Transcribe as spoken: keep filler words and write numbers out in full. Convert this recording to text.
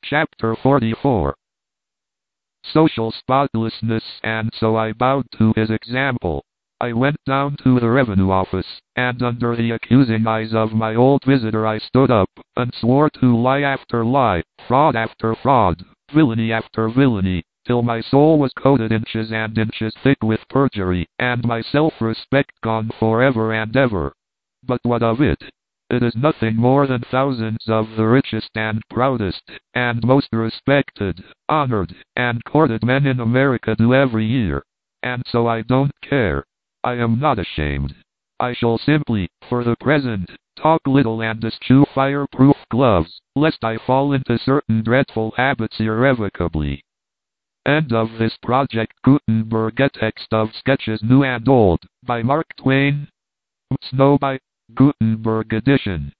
Chapter forty-four. Social spotlessness, and so I bowed to his example. I went down to the revenue office, and under the accusing eyes of my old visitor I stood up, and swore to lie after lie, fraud after fraud, villainy after villainy, till my soul was coated inches and inches thick with perjury, and my self-respect gone forever and ever. But what of it? It is nothing more than thousands of the richest and proudest, and most respected, honored, and courted men in America do every year. And so I don't care. I am not ashamed. I shall simply, for the present, talk little and eschew fireproof gloves, lest I fall into certain dreadful habits irrevocably. End of this project. Gutenberg. A text of sketches new and old, by Mark Twain. Snow by Gutenberg edition.